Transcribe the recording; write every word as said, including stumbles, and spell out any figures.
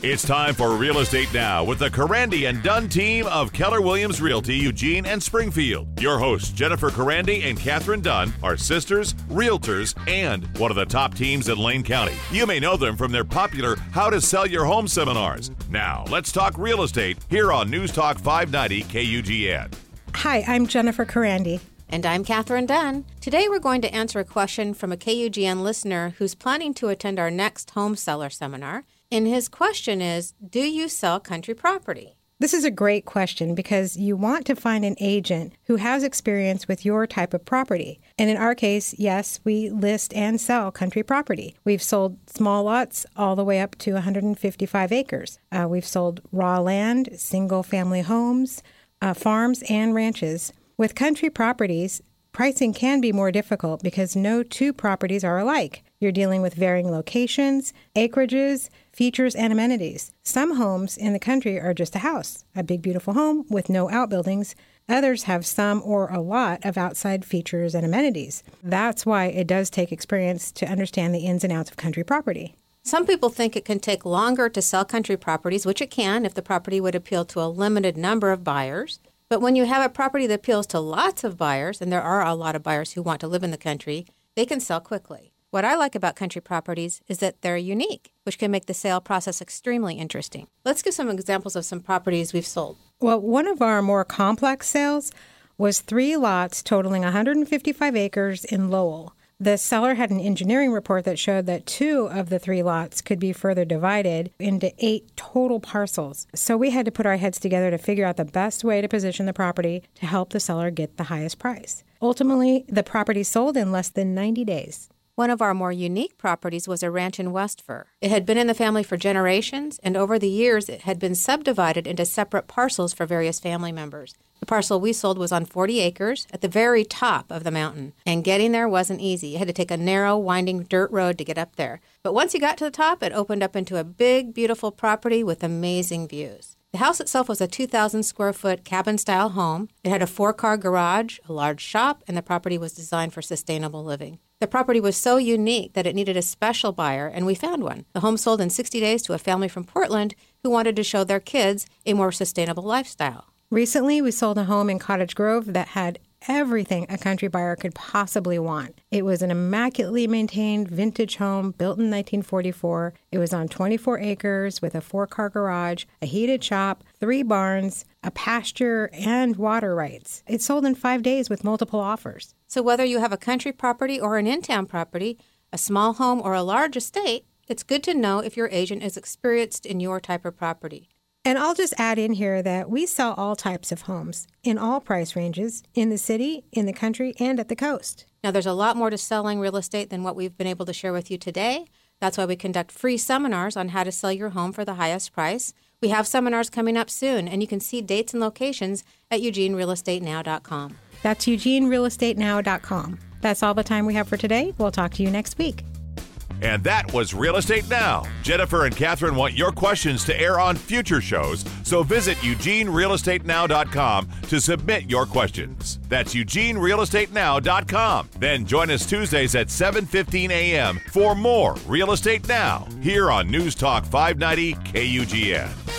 It's time for Real Estate Now with the Carandi and Dunn team of Keller Williams Realty, Eugene and Springfield. Your hosts, Jennifer Carandi and Catherine Dunn, are sisters, realtors, and one of the top teams in Lane County. You may know them from their popular How to Sell Your Home seminars. Now, let's talk real estate here on News Talk five ninety K U G N. Hi, I'm Jennifer Carandi. And I'm Catherine Dunn. Today we're going to answer a question from a K U G N listener who's planning to attend our next home seller seminar. And his question is, do you sell country property? This is a great question because you want to find an agent who has experience with your type of property. And in our case, yes, we list and sell country property. We've sold small lots all the way up to one hundred fifty-five acres. Uh, we've sold raw land, single-family homes, uh, farms, and ranches. With country properties, pricing can be more difficult because no two properties are alike. You're dealing with varying locations, acreages, features, and amenities. Some homes in the country are just a house, a big, beautiful home with no outbuildings. Others have some or a lot of outside features and amenities. That's why it does take experience to understand the ins and outs of country property. Some people think it can take longer to sell country properties, which it can if the property would appeal to a limited number of buyers. But when you have a property that appeals to lots of buyers, and there are a lot of buyers who want to live in the country, they can sell quickly. What I like about country properties is that they're unique, which can make the sale process extremely interesting. Let's give some examples of some properties we've sold. Well, one of our more complex sales was three lots totaling one hundred fifty-five acres in Lowell. The seller had an engineering report that showed that two of the three lots could be further divided into eight total parcels. So we had to put our heads together to figure out the best way to position the property to help the seller get the highest price. Ultimately, the property sold in less than ninety days. One of our more unique properties was a ranch in West Fir. It had been in the family for generations, and over the years it had been subdivided into separate parcels for various family members. The parcel we sold was on forty acres at the very top of the mountain, and getting there wasn't easy. You had to take a narrow, winding dirt road to get up there. But once you got to the top, it opened up into a big, beautiful property with amazing views. The house itself was a two thousand square foot cabin-style home. It had a four-car garage, a large shop, and the property was designed for sustainable living. The property was so unique that it needed a special buyer, and we found one. The home sold in sixty days to a family from Portland who wanted to show their kids a more sustainable lifestyle. Recently, we sold a home in Cottage Grove that had everything a country buyer could possibly want. It was an immaculately maintained vintage home built in nineteen forty-four. It was on twenty-four acres with a four-car garage, a heated shop, three barns, a pasture, and water rights. It sold in five days with multiple offers. So whether you have a country property or an in-town property, a small home or a large estate, it's good to know if your agent is experienced in your type of property. And I'll just add in here that we sell all types of homes in all price ranges, in the city, in the country, and at the coast. Now, there's a lot more to selling real estate than what we've been able to share with you today. That's why we conduct free seminars on how to sell your home for the highest price. We have seminars coming up soon, and you can see dates and locations at eugene real estate now dot com. That's eugene real estate now dot com. That's all the time we have for today. We'll talk to you next week. And that was Real Estate Now. Jennifer and Catherine want your questions to air on future shows, so visit eugene real estate now dot com to submit your questions. That's eugene real estate now dot com. Then join us Tuesdays at seven fifteen a.m. for more Real Estate Now here on News Talk five ninety K U G N.